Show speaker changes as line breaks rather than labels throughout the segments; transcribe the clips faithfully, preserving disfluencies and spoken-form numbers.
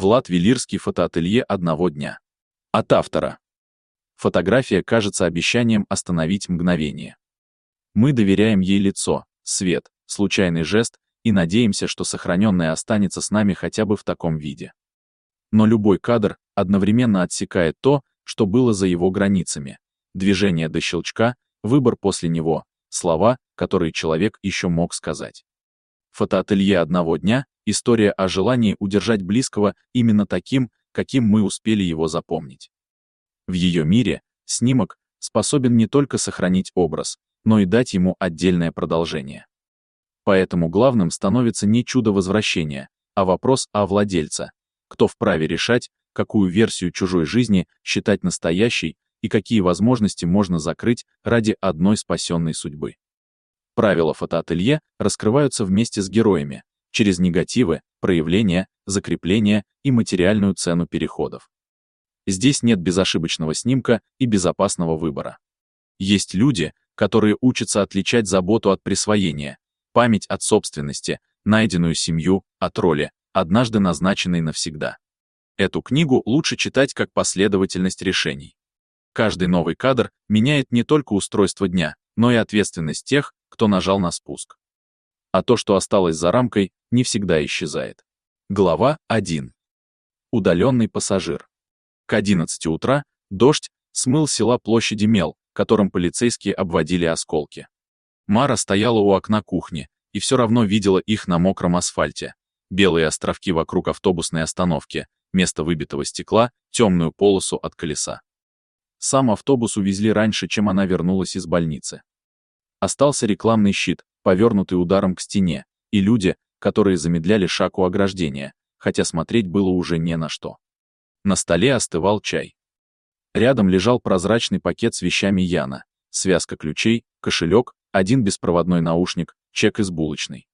Влад Велирский. Фотоателье одного дня. От автора. Фотография кажется обещанием остановить мгновение. Мы доверяем ей лицо, свет, случайный жест и надеемся, что сохраненное останется с нами хотя бы в таком виде. Но любой кадр одновременно отсекает то, что было за его границами. Движение до щелчка, выбор после него, слова, которые человек еще мог сказать. Фотоателье одного дня — история о желании удержать близкого именно таким, каким мы успели его запомнить. В ее мире снимок способен не только сохранить образ, но и дать ему отдельное продолжение. Поэтому главным становится не чудо возвращения, а вопрос о владельце, кто вправе решать, какую версию чужой жизни считать настоящей и какие возможности можно закрыть ради одной спасенной судьбы. Правила фотоателье раскрываются вместе с героями, через негативы, проявления, закрепления и материальную цену переходов. Здесь нет безошибочного снимка и безопасного выбора. Есть люди, которые учатся отличать заботу от присвоения, память от собственности, найденную семью от роли, однажды назначенной навсегда. Эту книгу лучше читать как последовательность решений. Каждый новый кадр меняет не только устройство дня, но и ответственность тех, кто нажал на спуск. А то, что осталось за рамкой, не всегда исчезает. Глава один. Удаленный пассажир. К одиннадцати утра дождь смыл с села площади мел, которым полицейские обводили осколки. Мара стояла у окна кухни и все равно видела их на мокром асфальте. Белые островки вокруг автобусной остановки, место выбитого стекла, темную полосу от колеса. Сам автобус увезли раньше, чем она вернулась из больницы. Остался рекламный щит, повернутый ударом к стене, и люди, которые замедляли шаг у ограждения, хотя смотреть было уже не на что. На столе остывал чай. Рядом лежал прозрачный пакет с вещами Яна, связка ключей, кошелек, один беспроводной наушник, чек из булочной.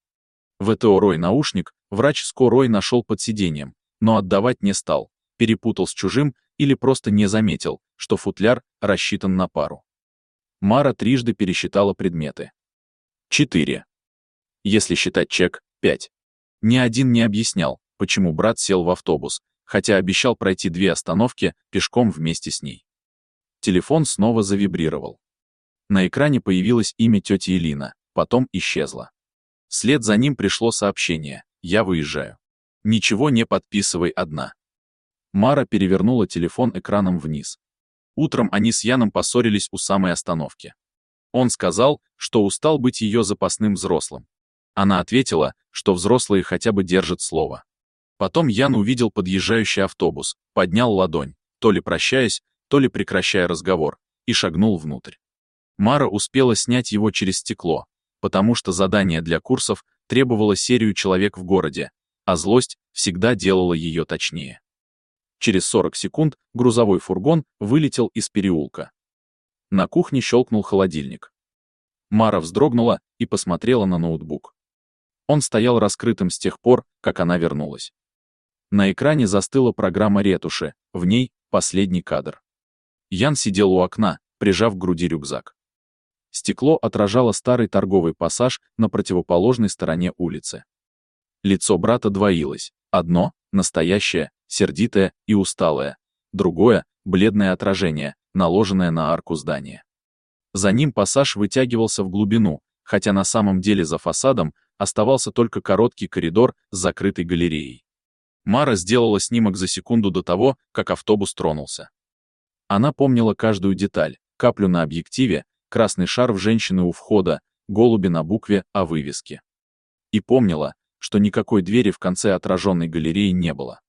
ВТО Рой наушник врач скорой нашел под сиденьем, но отдавать не стал, перепутал с чужим или просто не заметил, что футляр рассчитан на пару. Мара трижды пересчитала предметы. Четыре. Если считать чек, пять. Ни один не объяснял, почему брат сел в автобус, хотя обещал пройти две остановки пешком вместе с ней. Телефон снова завибрировал. На экране появилось имя тети Элина, потом исчезло. Вслед за ним пришло сообщение: «Я выезжаю. Ничего не подписывай одна». Мара перевернула телефон экраном вниз. Утром они с Яном поссорились у самой остановки. Он сказал, что устал быть ее запасным взрослым. Она ответила, что взрослые хотя бы держат слово. Потом Ян увидел подъезжающий автобус, поднял ладонь, то ли прощаясь, то ли прекращая разговор, и шагнул внутрь. Мара успела снять его через стекло, потому что задание для курсов требовало серию «Человек в городе», а злость всегда делала ее точнее. Через сорок секунд грузовой фургон вылетел из переулка. На кухне щелкнул холодильник. Мара вздрогнула и посмотрела на ноутбук. Он стоял раскрытым с тех пор, как она вернулась. На экране застыла программа ретуши, в ней последний кадр. Ян сидел у окна, прижав к груди рюкзак. Стекло отражало старый торговый пассаж на противоположной стороне улицы. Лицо брата двоилось. Одно — настоящее, сердитое и усталое. Другое — бледное отражение, наложенное на арку здания. За ним пассаж вытягивался в глубину, хотя на самом деле за фасадом оставался только короткий коридор с закрытой галереей. Мара сделала снимок за секунду до того, как автобус тронулся. Она помнила каждую деталь: каплю на объективе, красный шарф женщины у входа, голуби на букве о вывеске. И помнила, что никакой двери в конце отраженной галереи не было.